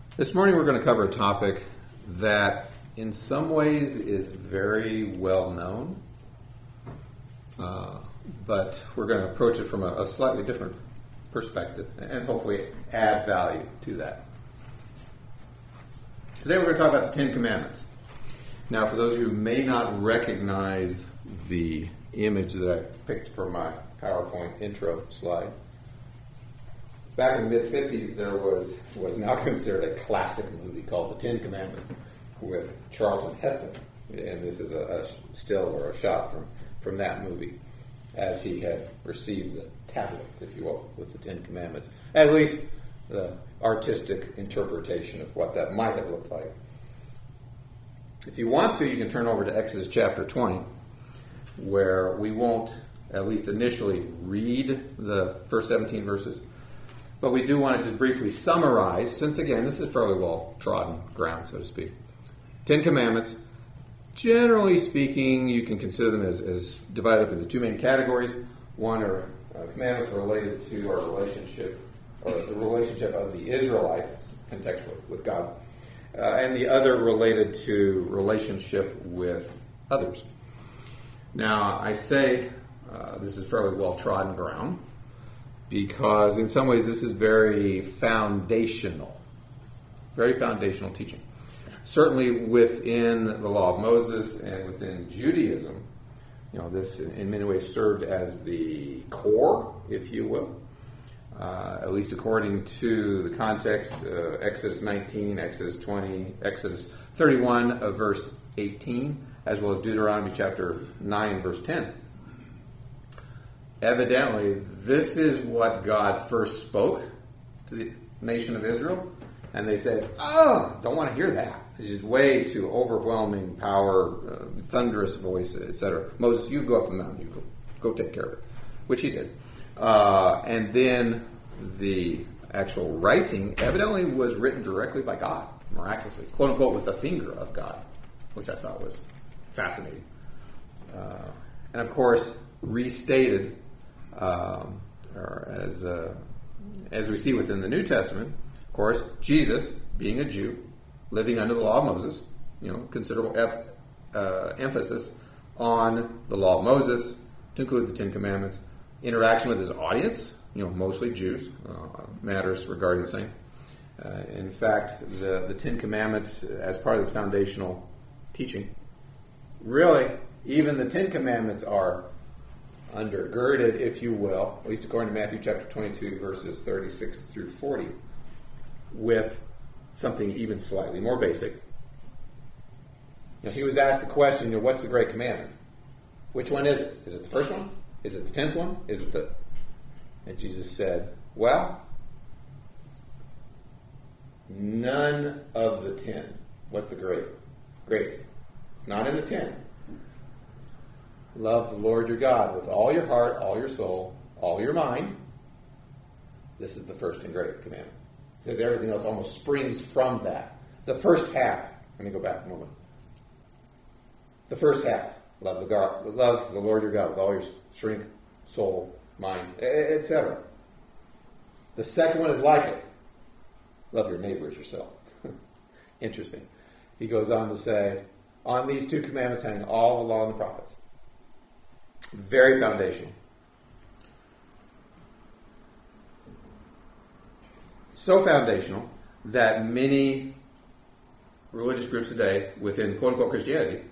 This morning we're going to cover a topic that in some ways is very well known, but we're going to approach it from a slightly different perspective and hopefully add value to that. Today we're going to talk about the Ten Commandments. Now, for those of you who may not recognize the image that I picked for my PowerPoint intro slide, back in the mid-50s, there was what is now considered a classic movie called The Ten Commandments with Charlton Heston. And this is a still or a shot from that movie as he had received the tablets, if you will, with the Ten Commandments. At least the artistic interpretation of what that might have looked like. If you want to, you can turn over to Exodus chapter 20, where we won't, at least initially, read the first 17 verses. But we do want to just briefly summarize, since again, this is fairly well trodden ground, so to speak. Ten Commandments, generally speaking, you can consider them as divided up into two main categories. One are commandments related to our relationship, or the relationship of the Israelites, contextually, with God. And the other related to relationship with others. Now, I say this is fairly well trodden ground, because in some ways this is very foundational teaching. Certainly within the law of Moses and within Judaism, this in many ways served as the core, if you will, at least according to the context, Exodus 19, Exodus 20, Exodus 31, verse 18, as well as Deuteronomy chapter 9, verse 10. Evidently, this is what God first spoke to the nation of Israel, and they said, don't want to hear that. This is way too overwhelming power, thunderous voice, etc. Moses, you go up the mountain, you go take care of it, which he did. And then the actual writing evidently was written directly by God, miraculously, quote unquote, with the finger of God, which I thought was fascinating. And of course, restated, or as we see within the New Testament, of course, Jesus, being a Jew, living under the law of Moses, considerable emphasis on the law of Moses, to include the Ten Commandments, interaction with his audience, mostly Jews, matters regarding the same. In fact, the Ten Commandments, as part of this foundational teaching, really, even the Ten Commandments are undergirded, if you will, at least according to Matthew chapter 22, verses 36 through 40, with something even slightly more basic. He was asked the question, what's the great commandment? Which one is it? Is it the first one? Is it the 10th one? Is it the... And Jesus said, well, none of the 10. What's the greatest? It's not in the 10. Love the Lord your God with all your heart, all your soul, all your mind. This is the first and great commandment. Because everything else almost springs from that. The first half, let me go back a moment. The first half, love the Lord your God with all your strength, soul, mind, etc. The second one is like it. Love your neighbor as yourself. Interesting. He goes on to say, on these two commandments hang all the law and the prophets. Very foundational. So foundational that many religious groups today within quote-unquote Christianity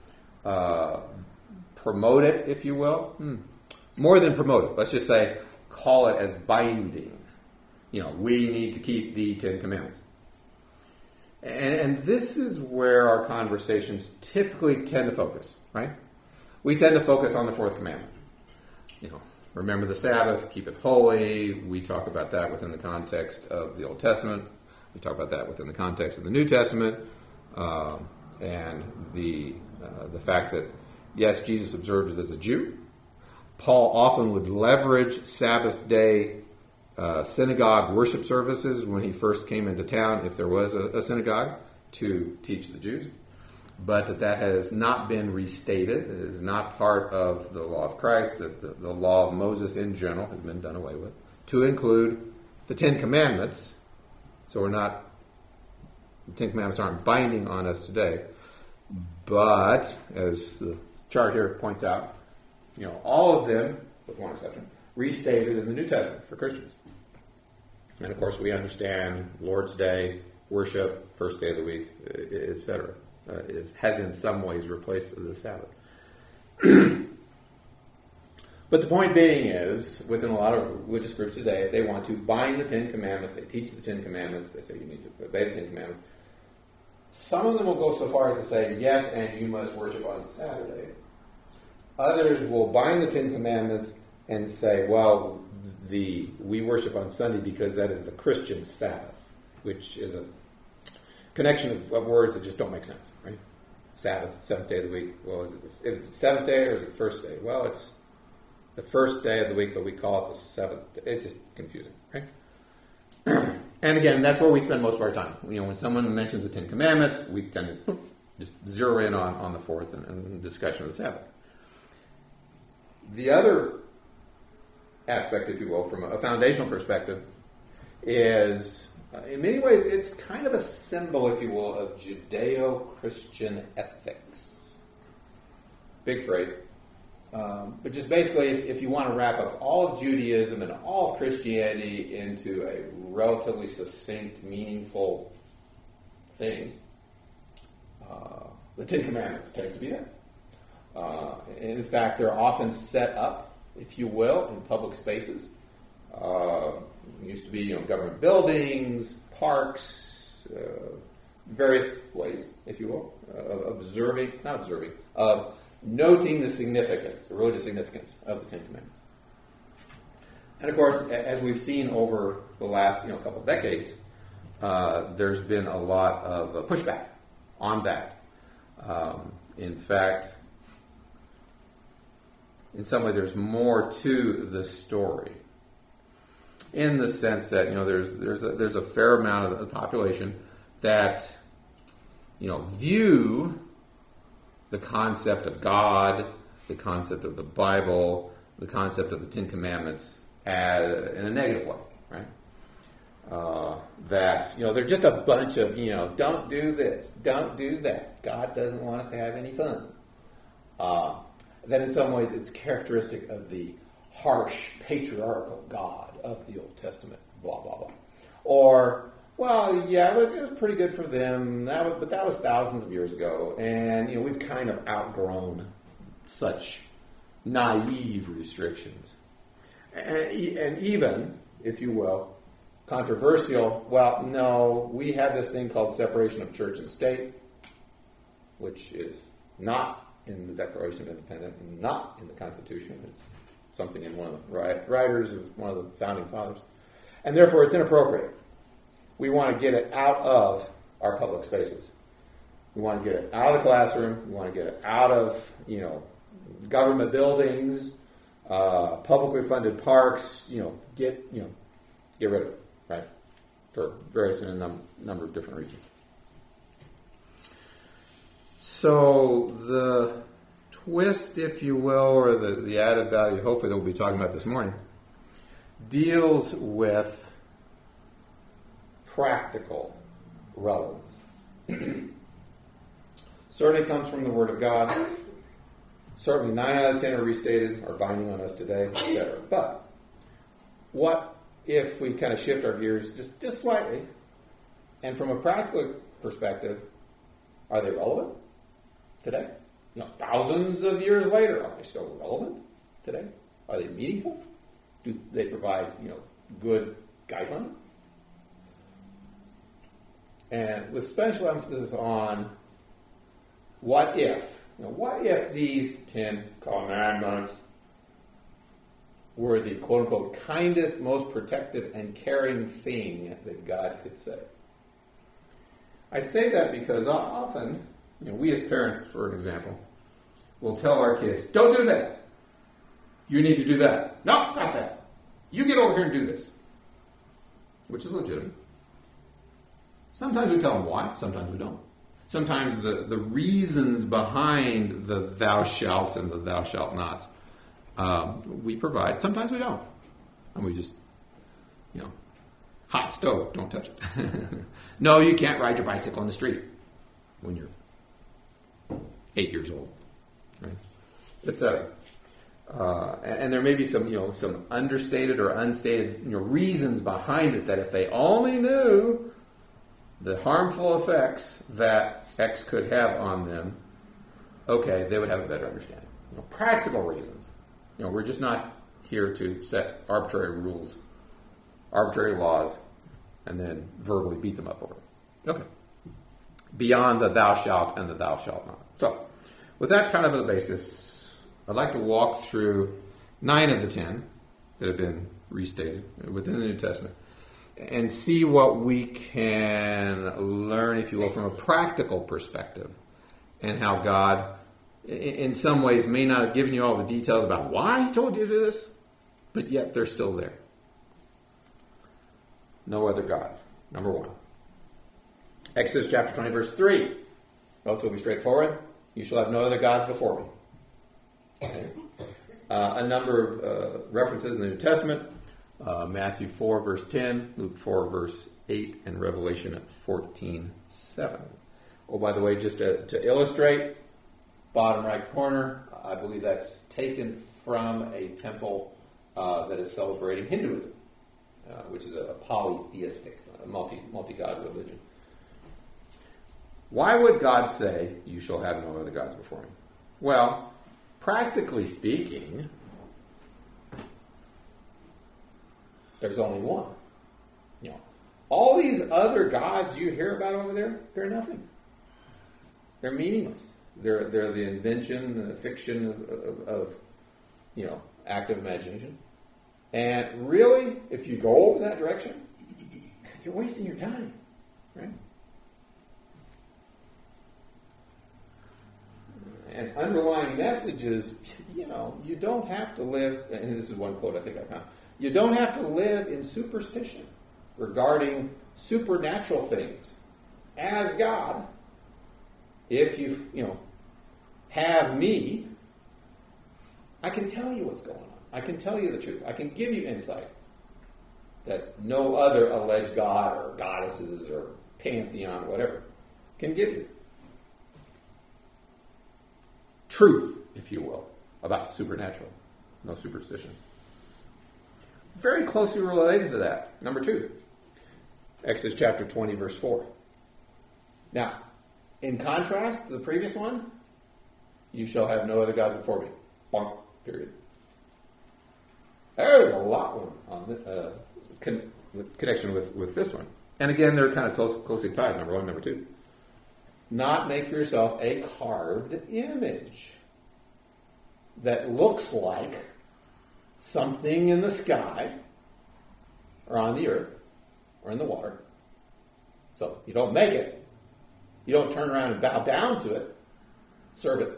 promote it, if you will. More than promote it. Let's just say call it as binding. We need to keep the Ten Commandments. And this is where our conversations typically tend to focus, right? We tend to focus on the fourth commandment. Remember the Sabbath, keep it holy. We talk about that within the context of the Old Testament. We talk about that within the context of the New Testament. And the fact that, yes, Jesus observed it as a Jew. Paul often would leverage Sabbath day synagogue worship services when he first came into town, if there was a synagogue, to teach the Jews. But that has not been restated. It is not part of the law of Christ, that the law of Moses in general has been done away with, to include the Ten Commandments. So we're not The Ten Commandments aren't binding on us today. But, as the chart here points out, all of them, with one exception, restated in the New Testament for Christians. And of course, we understand Lord's Day, worship, first day of the week, etc. Has in some ways replaced the Sabbath. But the point being is, within a lot of religious groups today, they want to bind the Ten Commandments. They teach the Ten Commandments. They say you need to obey the Ten Commandments. Some of them will go so far as to say, yes, and you must worship on Saturday. Others will bind the Ten Commandments and say, well, we worship on Sunday because that is the Christian Sabbath, which is a connection of words that just don't make sense, right? Sabbath, seventh day of the week. Well, is it the seventh day or is it the first day? Well, it's the first day of the week, but we call it the seventh day. It's just confusing, right? And again, that's where we spend most of our time. When someone mentions the Ten Commandments, we tend to just zero in on the fourth and discussion of the Sabbath. The other aspect, if you will, from a foundational perspective, is, in many ways, it's kind of a symbol, if you will, of Judeo-Christian ethics. Big phrase. But just basically, if you want to wrap up all of Judaism and all of Christianity into a relatively succinct, meaningful thing, the Ten Commandments tends to be that. In fact, they're often set up, if you will, in public spaces. It used to be, government buildings, parks, various ways, if you will, of noting the significance, the religious significance of the Ten Commandments. And of course, as we've seen over the last couple of decades, there's been a lot of pushback on that. In fact, in some way, there's more to the story, in the sense that there's a fair amount of the population that view the concept of God, the concept of the Bible, the concept of the Ten Commandments in a negative way, right? That they're just a bunch of don't do this, don't do that. God doesn't want us to have any fun. Then in some ways it's characteristic of the harsh, patriarchal God of the Old Testament, blah, blah, blah. Or, well, yeah, it was pretty good for them, but that was thousands of years ago, and we've kind of outgrown such naive restrictions. And even, if you will, controversial, well, no, we have this thing called separation of church and state, which is not in the Declaration of Independence, and not in the Constitution. It's something in one of the writers of one of the founding fathers. And therefore, it's inappropriate. We want to get it out of our public spaces. We want to get it out of the classroom. We want to get it out of, government buildings, publicly funded parks. Get rid of it, right? For various and a number of different reasons. So the twist, if you will, or the added value, hopefully, that we'll be talking about this morning, deals with practical relevance. Certainly comes from the Word of God. Certainly 9 out of 10 are restated, are binding on us today, etc. But what if we kind of shift our gears just slightly, and from a practical perspective, are they relevant today? Thousands of years later, are they still relevant today? Are they meaningful? Do they provide, good guidelines? And with special emphasis on what if these 10 commandments were the quote-unquote kindest, most protective, and caring thing that God could say. I say that because often, we as parents, for an example, will tell our kids, don't do that. You need to do that. No, stop that. You get over here and do this. Which is legitimate. Sometimes we tell them why, sometimes we don't. Sometimes the reasons behind the thou shalts and the thou shalt nots we provide. Sometimes we don't. And we just, hot stove, don't touch it. No, you can't ride your bicycle on the street when you're 8 years old, right? Etc. And there may be some understated or unstated reasons behind it that if they only knew the harmful effects that X could have on them, okay, they would have a better understanding. Practical reasons. We're just not here to set arbitrary rules, arbitrary laws, and then verbally beat them up over it. Okay. Beyond the thou shalt and the thou shalt not. So, with that kind of a basis, I'd like to walk through 9 of the 10 that have been restated within the New Testament and see what we can learn, if you will, from a practical perspective, and how God, in some ways, may not have given you all the details about why He told you to do this, but yet they're still there. No other gods. Number 1. Exodus chapter 20, verse 3. Relatively straightforward. You shall have no other gods before me. Okay. A number of references in the New Testament. Matthew 4, verse 10, Luke 4, verse 8, and Revelation 14, 7. Oh, by the way, just to illustrate, bottom right corner, I believe that's taken from a temple that is celebrating Hinduism, which is a polytheistic, multi-god religion. Why would God say, you shall have no other gods before me? Well, practically speaking, there's only one. All these other gods you hear about over there, they're nothing. They're meaningless. They're the invention, the fiction of active imagination. And really, if you go over that direction, you're wasting your time, right? And underlying message is, you don't have to live, and this is one quote I think I found, you don't have to live in superstition regarding supernatural things as God. If you have me, I can tell you what's going on. I can tell you the truth. I can give you insight that no other alleged god or goddesses or pantheon, whatever, can give you. Truth, if you will, about the supernatural. No superstition. Very closely related to that. Number 2. Exodus chapter 20, verse 4. Now, in contrast to the previous one, you shall have no other gods before me. Bonk. Period. There's a lot on connection with this one. And again, they're kind of closely tied, number 1, number 2. Not make for yourself a carved image that looks like something in the sky or on the earth or in the water. So you don't make it. You don't turn around and bow down to it. Serve it.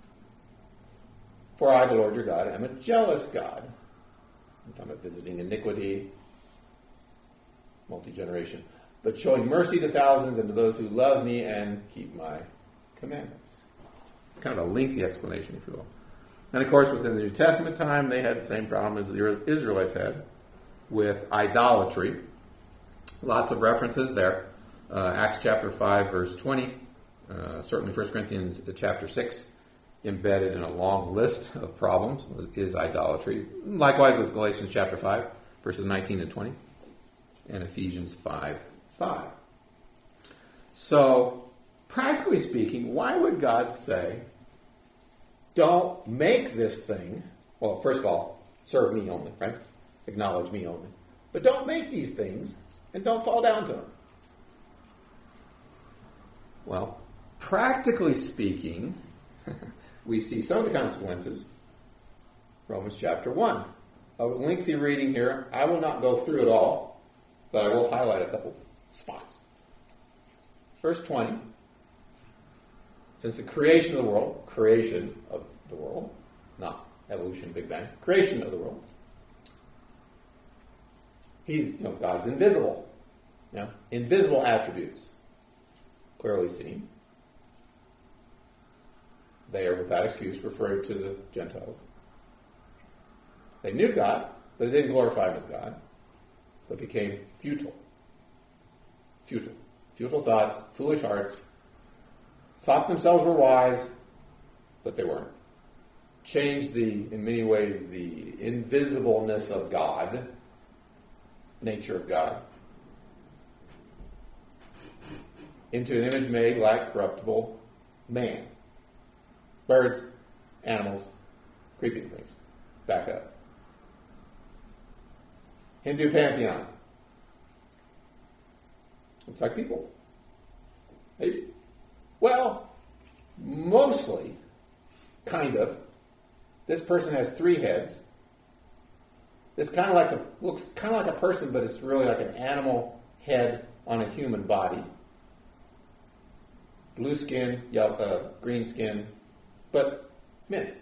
For I, the Lord your God, am a jealous God. I'm talking about visiting iniquity, multi-generation, but showing mercy to thousands and to those who love me and keep my commandments. Kind of a lengthy explanation, if you will. And of course, within the New Testament time, they had the same problem as the Israelites had with idolatry. Lots of references there. Acts chapter 5, verse 20. Certainly 1 Corinthians chapter 6, embedded in a long list of problems, is idolatry. Likewise with Galatians chapter 5, verses 19 and 20. And Ephesians 5:5. So, practically speaking, why would God say, don't make this thing? Well, first of all, serve me only, right? Acknowledge me only. But don't make these things, and don't fall down to them. Well, practically speaking, we see some of the consequences. Romans chapter 1. A lengthy reading here. I will not go through it all, but I will highlight a couple spots. Verse 20. Since the creation of the world, not evolution, Big Bang, creation of the world, God's invisible. Invisible attributes, clearly seen. They are without excuse referred to the Gentiles. They knew God, but they didn't glorify Him as God, but became futile. Futile. Futile thoughts, foolish hearts, thought themselves were wise, but they weren't. Changed in many ways, the invisibleness of God, nature of God, into an image made like corruptible man. Birds, animals, creeping things. Back up. Hindu pantheon. Looks like people. Hey. Well, mostly, kind of. This person has 3 heads. This looks kind of like a person, but it's really like an animal head on a human body. Blue skin, green skin, but men.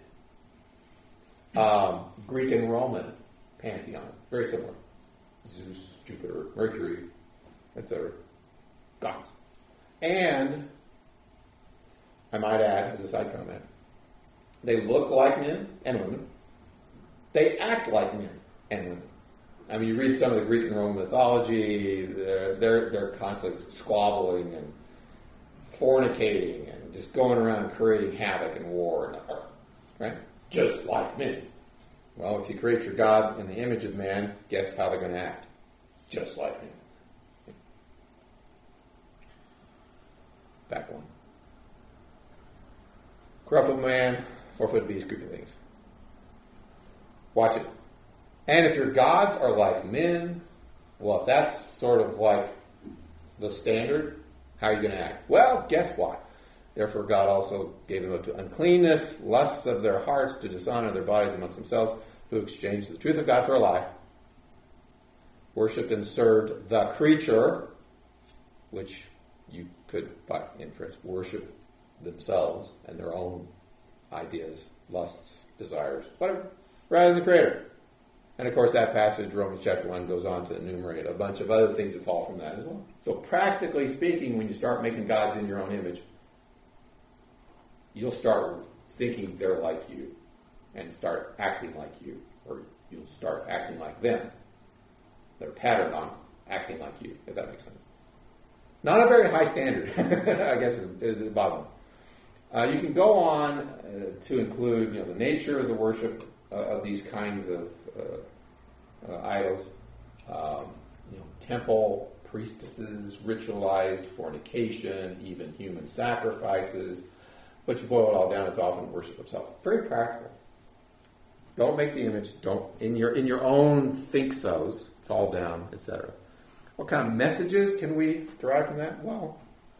Greek and Roman pantheon, very similar. Zeus, Jupiter, Mercury, etc. Gods. And, I might add, as a side comment, they look like men and women. They act like men and women. I mean, you read some of the Greek and Roman mythology, they're constantly squabbling and fornicating and just going around creating havoc and war, right? Just like men. Well, if you create your God in the image of man, guess how they're going to act? Just like men. Back one. Corruptible man, 4-foot beast, creeping things. Watch it. And if your gods are like men, well, if that's sort of like the standard, how are you going to act? Well, guess what? Therefore God also gave them up to uncleanness, lusts of their hearts, to dishonor their bodies amongst themselves, who exchanged the truth of God for a lie, worshipped and served the creature, which you could, by inference, worship themselves and their own ideas, lusts, desires, whatever, rather than the Creator. And of course that passage, Romans chapter 1, goes on to enumerate a bunch of other things that fall from that as well. So practically speaking, when you start making gods in your own image, you'll start thinking they're like you and start acting like you, or you'll start acting like them. They're patterned on acting like you, if that makes sense. Not a very high standard, I guess, is the bottom. You can go on to include, the nature of the worship of these kinds of idols. Temple priestesses, ritualized fornication, even human sacrifices. But you boil it all down, it's often worship of self. Very practical. Don't make the image. Don't in your own think-sos fall down, etc. What kind of messages can we derive from that? Well,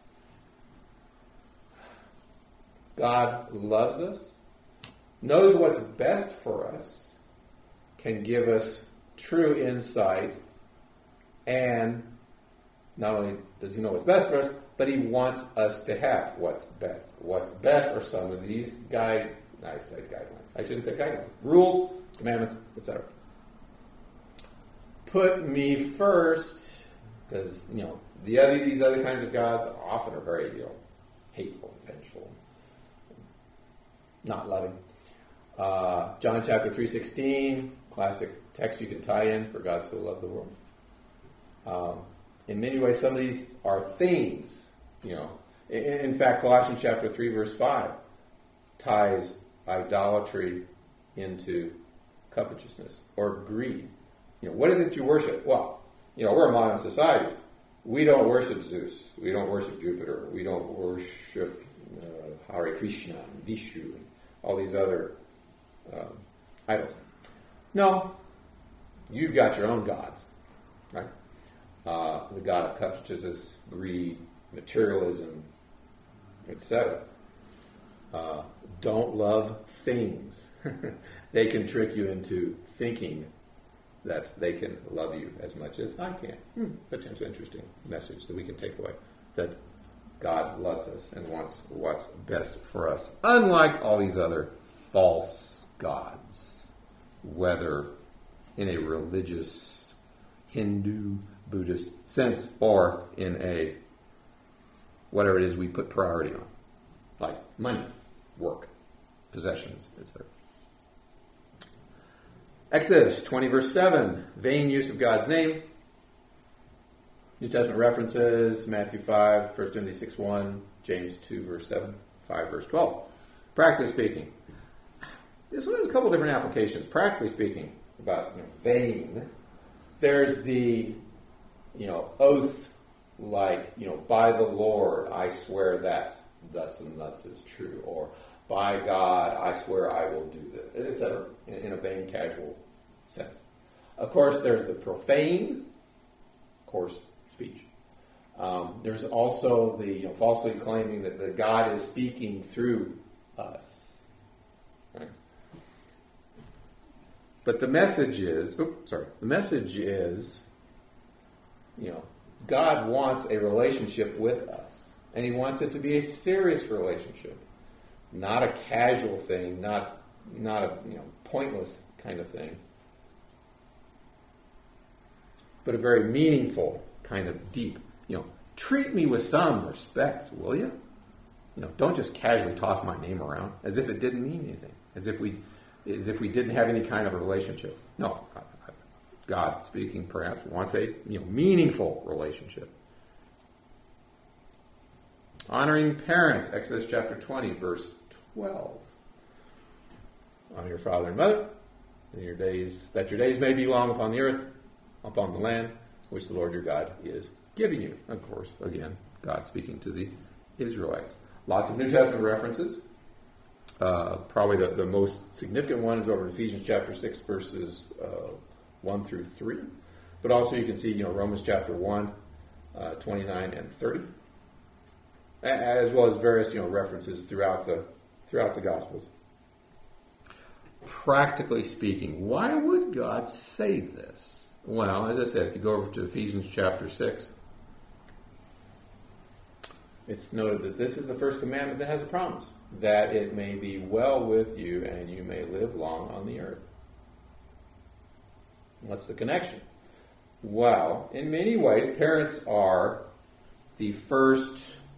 God loves us, knows what's best for us, can give us true insight, and not only does He know what's best for us, but He wants us to have what's best. What's best are some of these guidelines. I shouldn't say guidelines. Rules, commandments, etc. Put me first, because these other kinds of gods often are very hateful, vengeful, not loving. John chapter 3:16, classic text you can tie in, for God so loved the world. In many ways, some of these are things. In fact, Colossians chapter 3 verse 5 ties idolatry into covetousness or greed. What is it you worship? Well, we're a modern society. We don't worship Zeus. We don't worship Jupiter. We don't worship Hare Krishna, Vishnu, and all these other idols. No, you've got your own gods, right? The god of covetousness, greed, materialism, etc. Don't love things. They can trick you into thinking that they can love you as much as I can. Potentially interesting message that we can take away. That God loves us and wants what's best for us. Unlike all these other false gods, whether in a religious, Hindu, Buddhist sense, or in a whatever it is we put priority on, like money, work, possessions, etc. Exodus 20 verse 7, vain use of God's name. New Testament references, Matthew 5, 1 Timothy 6:1, James 2, verse 7, 5, verse 12. Practically speaking, this one has a couple different applications. Practically speaking, about vain, there's the oath like, by the Lord I swear that thus and thus is true, or by God I swear I will do this, etc., in a vain, casual sense. Of course, there's the profane, coarse speech. There's also the falsely claiming that God is speaking through us. Right? But the message is, God wants a relationship with us. And he wants it to be a serious relationship. Not a casual thing, not a pointless kind of thing. But a very meaningful, kind of deep. Treat me with some respect, will you? Don't just casually toss my name around as if it didn't mean anything, as if we didn't have any kind of a relationship. No, God speaking perhaps wants a meaningful relationship. Honoring parents, Exodus chapter 20, verse 12. Honor your father and mother, that your days may be long upon the earth, upon the land, which the Lord your God is giving you. Of course, again, God speaking to the Israelites. Lots of New Testament references. Probably the most significant one is over in Ephesians chapter 6, verses 1 through 3. But also you can see, Romans chapter 1, 29 and 30. As well as various, references throughout the Gospels. Practically speaking, why would God say this? Well, as I said, if you go over to Ephesians chapter 6, it's noted that this is the first commandment that has a promise, that it may be well with you and you may live long on the earth. What's the connection? Well, in many ways, parents are the first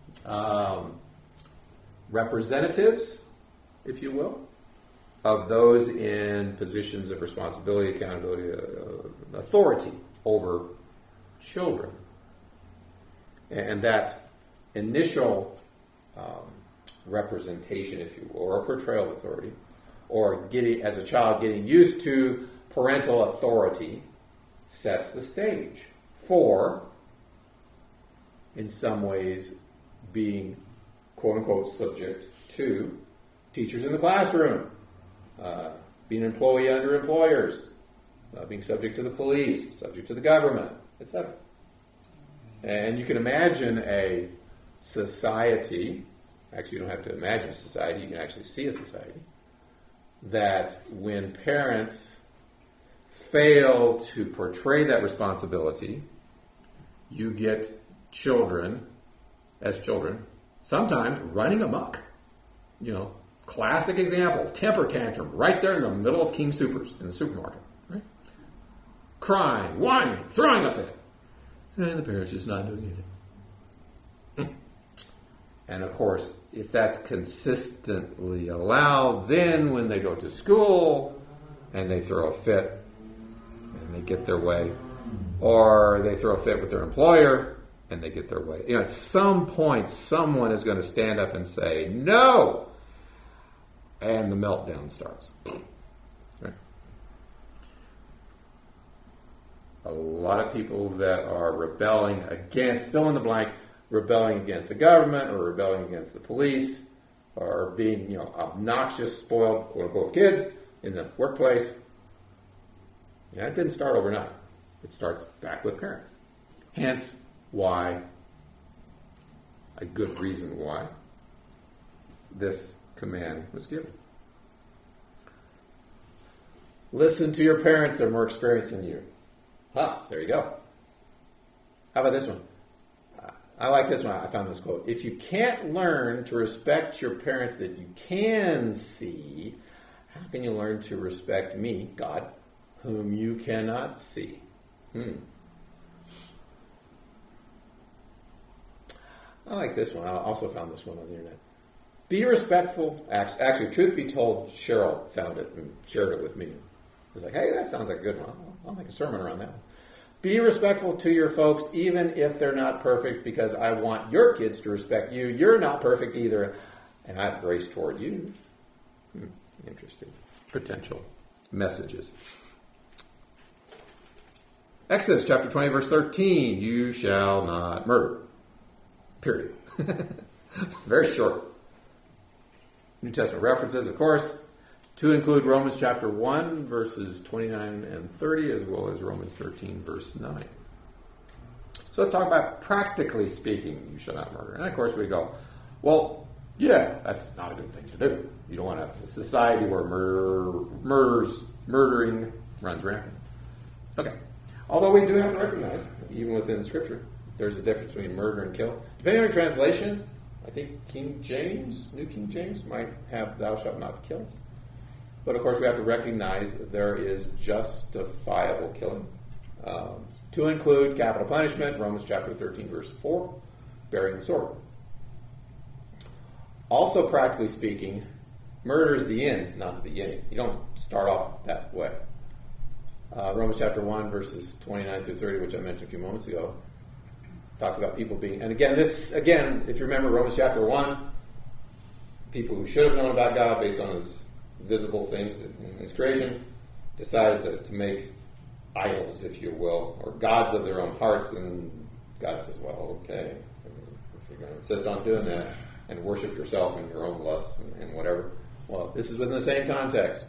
representatives, if you will, of those in positions of responsibility, accountability, authority over children. And that initial representation, if you will, or a portrayal of authority, or as a child getting used to parental authority, sets the stage for, in some ways, being quote-unquote subject to teachers in the classroom, being an employee under employers, being subject to the police, subject to the government, etc. And you can imagine a society, actually you don't have to imagine a society, you can actually see a society, that when parents fail to portray that responsibility, you get children, sometimes running amok. Classic example, temper tantrum, right there in the middle of King Soopers in the supermarket. Right? Crying, whining, throwing a fit. And the parents just not doing anything. And of course, if that's consistently allowed, then when they go to school and they throw a fit and they get their way, or they throw a fit with their employer and they get their way, at some point someone is going to stand up and say, no! And the meltdown starts. Right? A lot of people that are rebelling against, fill in the blank, rebelling against the government or rebelling against the police or being, obnoxious, spoiled, quote-unquote, kids in the workplace. Yeah, it didn't start overnight. It starts back with parents. Hence why, a good reason why, this command was given. Listen to your parents, they're more experienced than you. There you go. How about this one? I like this one. I found this quote. If you can't learn to respect your parents that you can see, how can you learn to respect me, God, whom you cannot see? I like this one. I also found this one on the internet. Be respectful. Actually, truth be told, Cheryl found it and shared it with me. I was like, hey, that sounds like a good one. I'll make a sermon around that one. Be respectful to your folks, even if they're not perfect, because I want your kids to respect you. You're not perfect either, and I have grace toward you. Interesting. Potential messages. Exodus chapter 20, verse 13. You shall not murder. Period. Very short. New Testament references, of course, to include Romans chapter 1, verses 29 and 30, as well as Romans 13, verse 9. So let's talk about practically speaking, you shall not murder. And of course we go, well, yeah, that's not a good thing to do. You don't want to have a society where murdering runs rampant. Okay. Although we do have to recognize, even within Scripture, there's a difference between murder and kill. Depending on your translation, I think King James, New King James, might have thou shalt not kill. But of course we have to recognize there is justifiable killing. To include capital punishment, Romans chapter 13, verse 4, bearing the sword. Also, practically speaking, murder is the end, not the beginning. You don't start off that way. Romans chapter 1, verses 29 through 30, which I mentioned a few moments ago, talks about people being... And again, if you remember Romans chapter 1, people who should have known about God based on his visible things in his creation decided to make idols, if you will, or gods of their own hearts, and God says, well, okay, if you're going to insist on doing that and worship yourself and your own lusts and whatever, well, this is within the same context.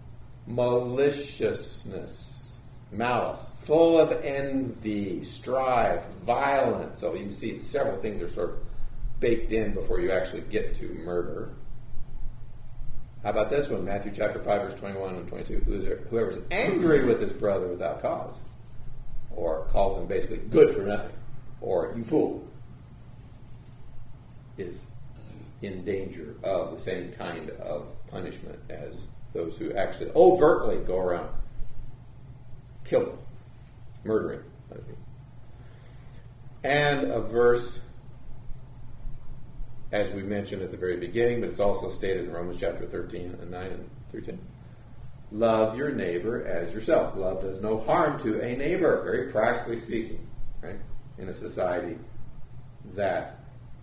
Maliciousness, malice, full of envy, strife, violent. So you see several things are sort of baked in before you actually get to murder. How about this one? Matthew chapter 5, verse 21 and 22. Whoever is angry with his brother without cause, or calls him basically good for nothing, or you fool, is in danger of the same kind of punishment as those who actually overtly go around killing, murdering other people. And a verse, as we mentioned at the very beginning, but it's also stated in Romans chapter 13 and 9 and through 10. Love your neighbor as yourself. Love does no harm to a neighbor, very practically speaking, right? In a society that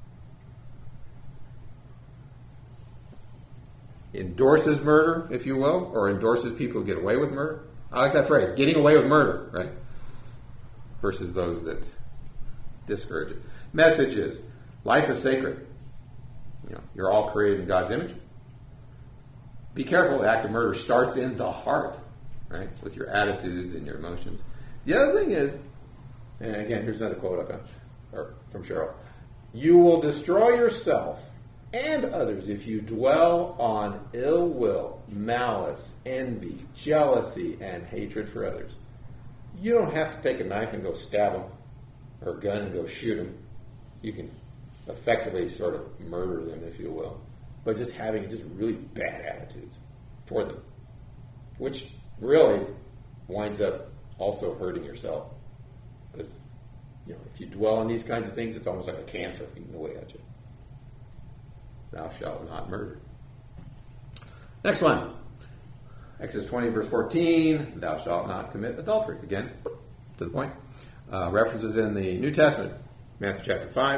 endorses murder, if you will, or endorses people who get away with murder. I like that phrase, getting away with murder, right? Versus those that discourage it. Message is, life is sacred. You're all created in God's image. Be careful, the act of murder starts in the heart, right? With your attitudes and your emotions. The other thing is, and again, here's another quote I found from Cheryl. You will destroy yourself and others if you dwell on ill will, malice, envy, jealousy, and hatred for others. You don't have to take a knife and go stab them, or a gun and go shoot them. You can effectively sort of murder them, if you will, but just having just really bad attitudes toward them, which really winds up also hurting yourself, because if you dwell on these kinds of things, it's almost like a cancer eating away at you. Thou shalt not murder. Next one, Exodus 20 verse 14, thou shalt not commit adultery. Again, to the point. References in the New Testament, Matthew chapter 5,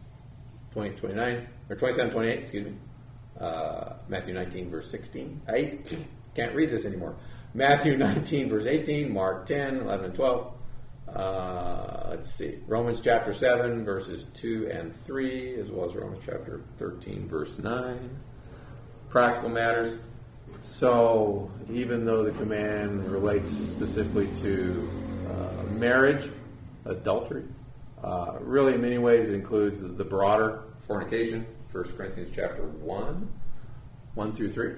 27, 28, excuse me. Matthew 19, verse 16. Can't read this anymore. Matthew 19, verse 18. Mark 10, 11, and 12. Let's see. Romans chapter 7, verses 2 and 3, as well as Romans chapter 13, verse 9. Practical matters. So, even though the command relates specifically to marriage, adultery, really, in many ways, it includes the broader fornication. 1 Corinthians chapter 1 through 3.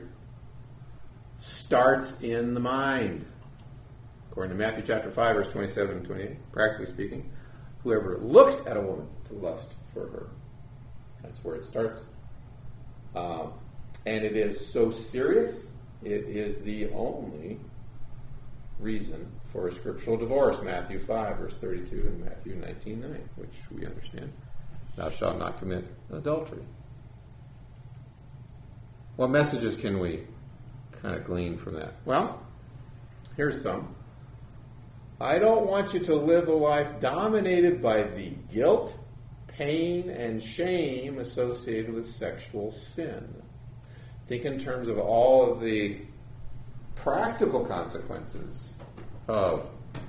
Starts in the mind. According to Matthew chapter 5, verse 27 and 28, practically speaking, whoever looks at a woman to lust for her. That's where it starts. And it is so serious, it is the only reason for a scriptural divorce. Matthew 5, verse 32, and Matthew 19:9, which we understand. Thou shalt not commit adultery. What messages can we kind of glean from that? Well, here's some. I don't want you to live a life dominated by the guilt, pain, and shame associated with sexual sin. Think in terms of all of the practical consequences of,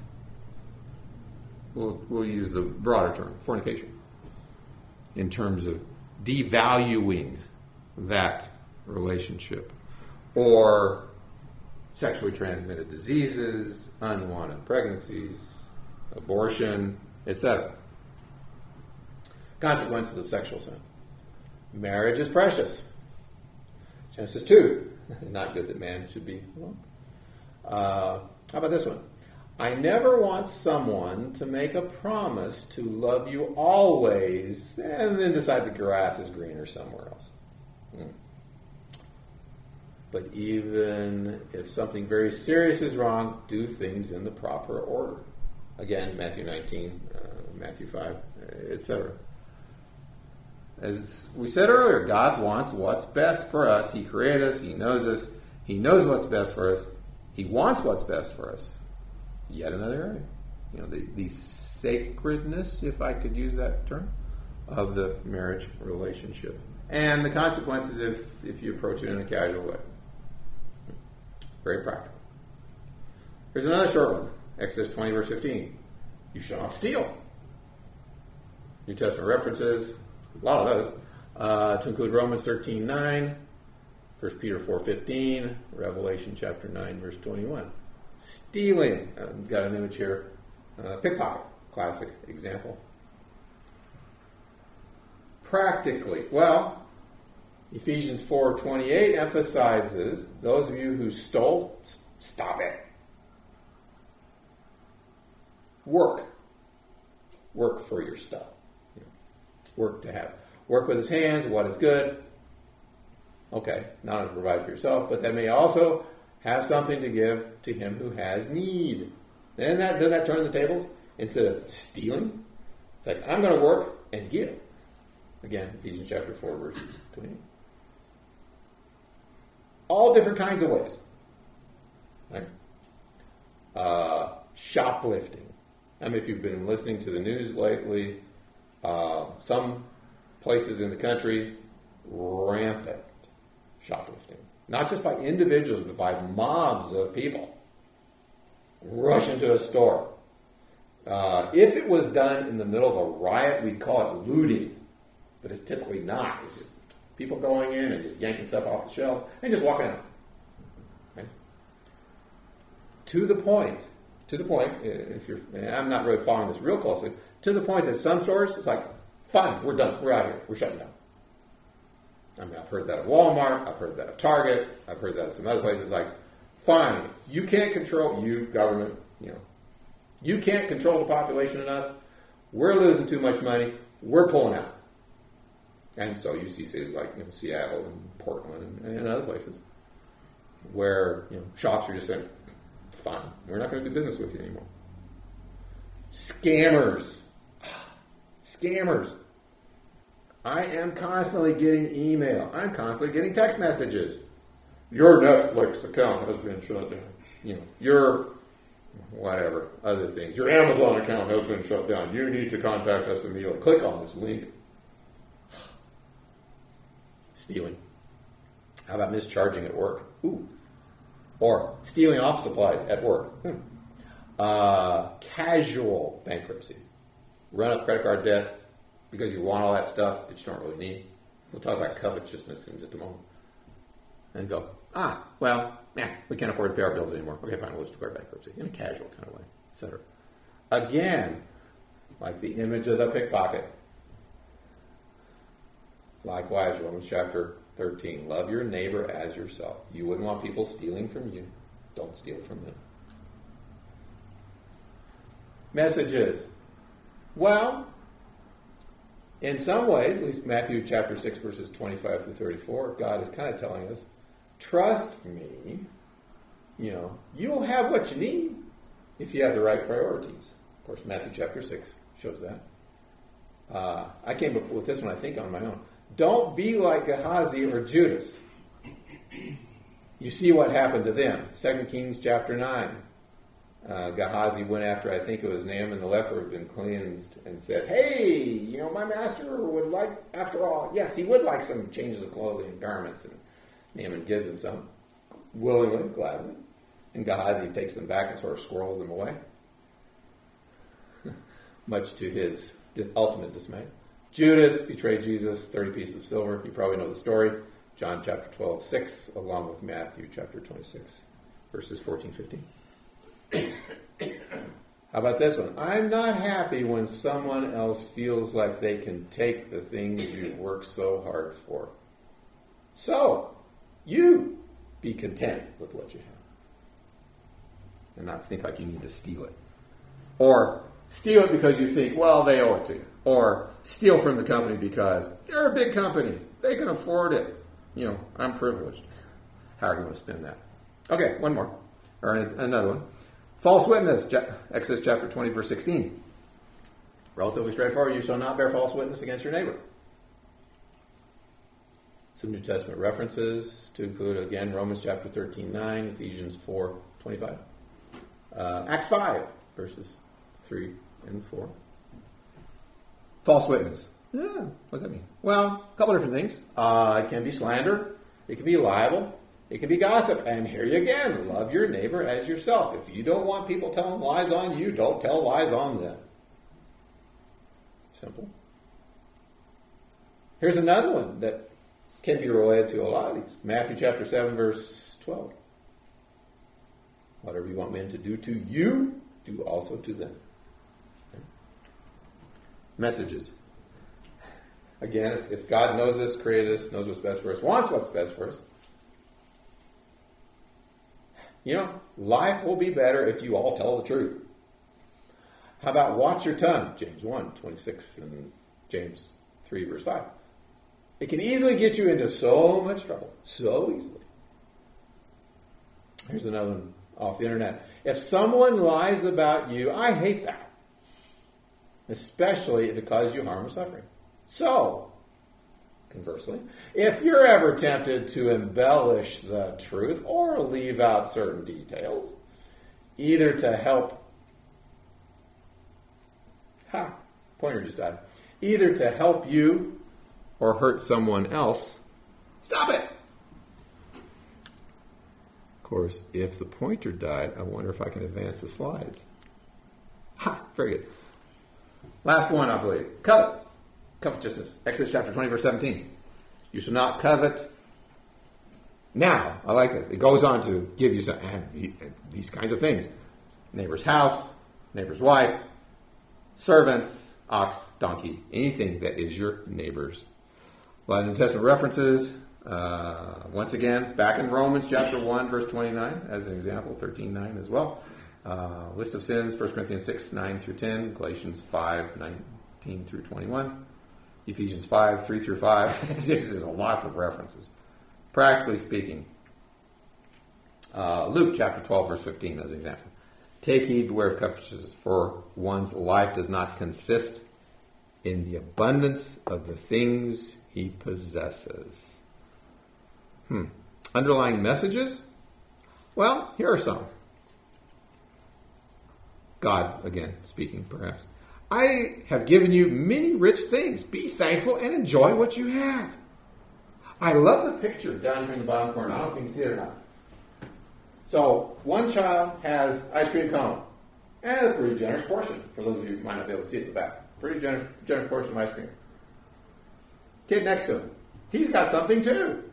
we'll use the broader term, fornication, in terms of devaluing that relationship, or sexually transmitted diseases, unwanted pregnancies, abortion, etc. Consequences of sexual sin. Marriage is precious. Genesis 2. Not good that man should be alone. How about this one? I never want someone to make a promise to love you always and then decide the grass is greener somewhere else. But even if something very serious is wrong, do things in the proper order. Again, Matthew 19, Matthew 5, etc. As we said earlier, God wants what's best for us. He created us. He knows us. He knows what's best for us. He wants what's best for us. Yet another area. You know, the sacredness, if I could use that term, of the marriage relationship. And the consequences if you approach it in a casual way. Very practical. Here's another short one. Exodus 20, verse 15. You shall not steal. New Testament references, a lot of those, to include Romans 13:9, 1 Peter 4:15, Revelation chapter 9, verse 21. Stealing. I've got an image here. Pickpocket. Classic example. Practically. Well, Ephesians 4:28 emphasizes those of you who stole, stop it. Work. Work for your stuff. Work to have. Work with his hands, what is good. Okay, not only to provide for yourself, but that may also have something to give to him who has need. Doesn't that turn the tables? Instead of stealing, it's like, I'm going to work and give. Again, Ephesians chapter 4, verse 28. All different kinds of ways. Right? Shoplifting. I mean, if you've been listening to the news lately, some places in the country, rampant shoplifting. Not just by individuals, but by mobs of people. Rush into a store. If it was done in the middle of a riot, we'd call it looting. But it's typically not. It's just people going in and just yanking stuff off the shelves and just walking out. Right? To the point, if you're, and I'm not really following this real closely, to the point that some stores, it's like, fine, we're done. We're out of here. We're shutting down. I mean, I've heard that of Walmart. I've heard that of Target. I've heard that of some other places. Like, fine, you can't control, you, government, you can't control the population enough. We're losing too much money. We're pulling out. And so you see cities like Seattle and Portland and other places where shops are just saying, fine, we're not going to do business with you anymore. Scammers. I am constantly getting email. I'm constantly getting text messages. Your Netflix account has been shut down. Your whatever, other things. Your Amazon account has been shut down. You need to contact us immediately. Click on this link. Stealing. How about mischarging at work? Ooh. Or stealing office supplies at work. Casual bankruptcy. Run up credit card debt because you want all that stuff that you don't really need. We'll talk about covetousness in just a moment. And go, we can't afford to pay our bills anymore. Okay, fine, we'll just declare bankruptcy in a casual kind of way, etc. Again, like the image of the pickpocket. Likewise, Romans chapter 13, love your neighbor as yourself. You wouldn't want people stealing from you. Don't steal from them. Messages. Well, in some ways, at least Matthew chapter 6, verses 25 through 34, God is kind of telling us, trust me, you'll have what you need if you have the right priorities. Of course, Matthew chapter 6 shows that. I came up with this one, I think, on my own. Don't be like Gehazi or Judas. You see what happened to them. 2 Kings chapter 9. Gehazi went after, I think it was Naaman the leper, who had been cleansed, and said, "Hey, my master would like, after all, yes, he would like some changes of clothing and garments." And Naaman gives him some, willingly, gladly. And Gehazi takes them back and sort of squirrels them away, much to his ultimate dismay. Judas betrayed Jesus, 30 pieces of silver. You probably know the story. John chapter 12, 6, along with Matthew chapter 26, verses 14, 15. How about this one? I'm not happy when someone else feels like they can take the things you work so hard for. So, you be content with what you have. And not think like you need to steal it. Or steal it because you think, well, they owe it to you. Or steal from the company because they're a big company. They can afford it. I'm privileged. How are you going to spend that? Okay, one more. Or another one. False witness, Exodus chapter 20, verse 16. Relatively straightforward. You shall not bear false witness against your neighbor. Some New Testament references to include, again, Romans chapter 13, 9, Ephesians 4, 25. Acts 5, verses 3 and 4. False witness. Yeah, what does that mean? Well, a couple of different things. It can be slander. It can be libel. It can be gossip. And here you again, love your neighbor as yourself. If you don't want people telling lies on you, don't tell lies on them. Simple. Here's another one that can be related to a lot of these. Matthew chapter 7, verse 12. Whatever you want men to do to you, do also to them. Okay. Messages. Again, if God knows us, created us, knows what's best for us, wants what's best for us, life will be better if you all tell the truth. How about watch your tongue? James 1, 26 and James 3, verse 5. It can easily get you into so much trouble. So easily. Here's another one off the internet. If someone lies about you, I hate that. Especially if it causes you harm or suffering. So, conversely, if you're ever tempted to embellish the truth or leave out certain details, either to help... Pointer just died. Either to help you or hurt someone else, stop it! Of course, if the pointer died, I wonder if I can advance the slides. Very good. Last one, I believe. Covet. Covetousness. Exodus chapter 20, verse 17. You shall not covet. Now, I like this. It goes on to give you these kinds of things. Neighbor's house, neighbor's wife, servants, ox, donkey, anything that is your neighbor's. A lot of New Testament references. Once again, back in Romans chapter 1, verse 29, as an example, 13:9 as well. List of sins, 1 Corinthians 6, 9 through 10, Galatians 5, 19 through 21, Ephesians 5, 3 through 5. This is lots of references. Practically speaking, Luke chapter 12, verse 15 as an example. Take heed, beware of covetousness, for one's life does not consist in the abundance of the things he possesses. Underlying messages? Well, here are some. God, again, speaking perhaps. I have given you many rich things. Be thankful and enjoy what you have. I love the picture down here in the bottom corner. I don't know if you can see it or not. So, one child has ice cream cone. And a pretty generous portion. For those of you who might not be able to see it in the back. Pretty generous portion of ice cream. Kid next to him. He's got something too.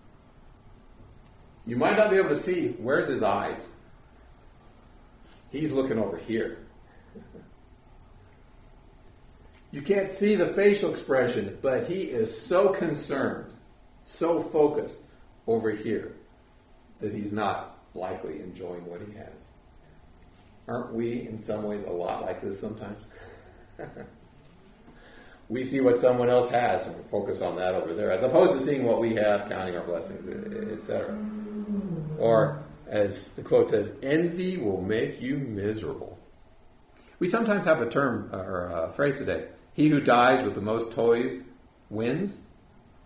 You might not be able to see. Where's his eyes? He's looking over here. You can't see the facial expression, but he is so concerned, so focused over here that he's not likely enjoying what he has. Aren't we, in some ways, a lot like this sometimes? We see what someone else has and we focus on that over there, as opposed to seeing what we have, counting our blessings, etc. Or, as the quote says, envy will make you miserable. We sometimes have a term or a phrase today. He who dies with the most toys wins.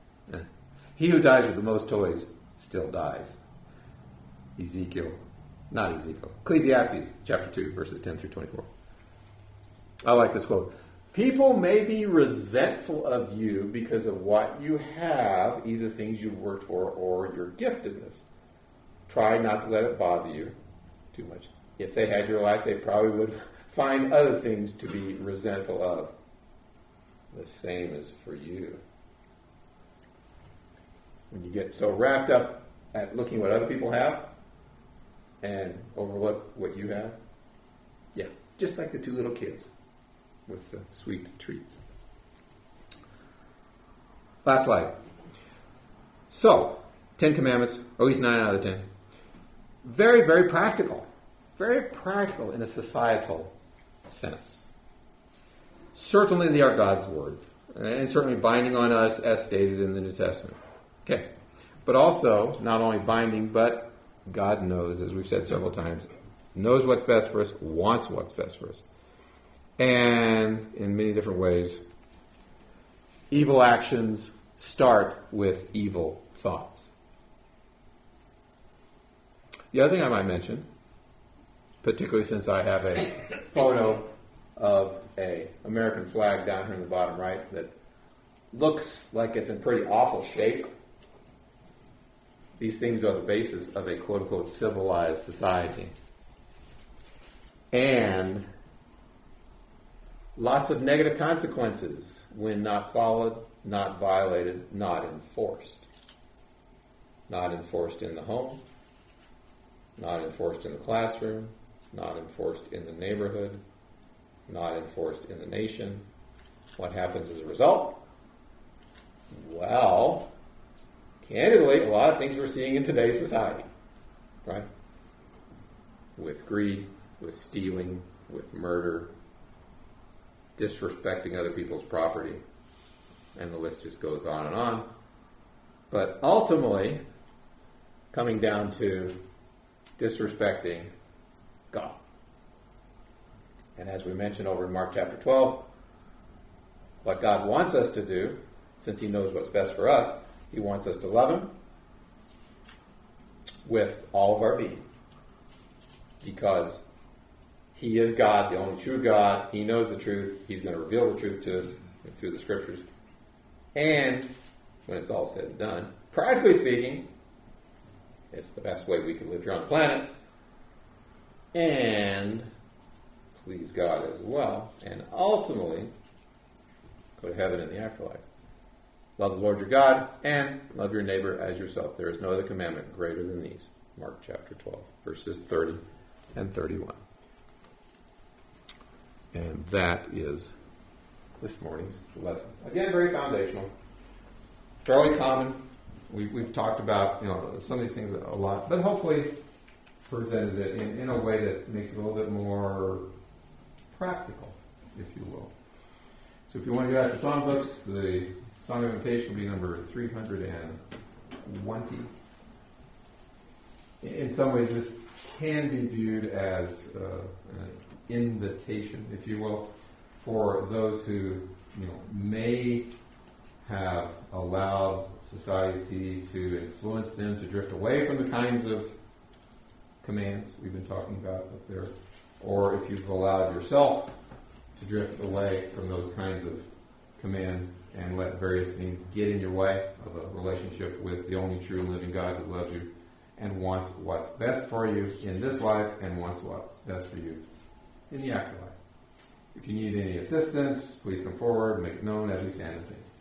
He who dies with the most toys still dies. Ezekiel Not Ezekiel. Ecclesiastes chapter 2, verses 10 through 24. I like this quote. People may be resentful of you because of what you have, either things you've worked for or your giftedness. Try not to let it bother you too much. If they had your life, they probably would find other things to be resentful of. The same is for you. When you get so wrapped up at looking what other people have and overlook what you have, yeah, just like the two little kids with the sweet treats. Last slide. So, 10 Commandments, at least 9 out of the 10. Very, very practical. Very practical in a societal sense. Certainly they are God's Word. And certainly binding on us as stated in the New Testament. Okay. But also, not only binding, but God knows, as we've said several times, knows what's best for us, wants what's best for us. And in many different ways, evil actions start with evil thoughts. The other thing I might mention, particularly since I have a photo of an American flag down here in the bottom right that looks like it's in pretty awful shape. These things are the basis of a quote-unquote civilized society. And lots of negative consequences when not followed, not violated, not enforced. Not enforced in the home, not enforced in the classroom, not enforced in the neighborhood, not enforced in the nation. What happens as a result? Well, candidly, a lot of things we're seeing in today's society, right? With greed, with stealing, with murder, disrespecting other people's property, and the list just goes on and on. But ultimately, coming down to disrespecting God. And as we mentioned over in Mark chapter 12, what God wants us to do, since He knows what's best for us, He wants us to love Him with all of our being. Because He is God, the only true God. He knows the truth. He's going to reveal the truth to us through the Scriptures. And when it's all said and done, practically speaking, it's the best way we can live here on the planet and please God as well, and ultimately go to heaven in the afterlife. Love the Lord your God and love your neighbor as yourself. There is no other commandment greater than these. Mark chapter 12, verses 30 and 31. And that is this morning's lesson. Again, very foundational, fairly common. We've talked about some of these things a lot, but hopefully presented it in a way that makes it a little bit more practical, if you will. So if you want to get out your songbooks, the Song of Invitation will be number 320. In some ways, this can be viewed as an invitation, if you will, for those who may have allowed society to influence them to drift away from the kinds of commands we've been talking about up there, or if you've allowed yourself to drift away from those kinds of commands and let various things get in your way of a relationship with the only true and living God who loves you and wants what's best for you in this life and wants what's best for you in the afterlife. If you need any assistance, please come forward and make it known as we stand and sing.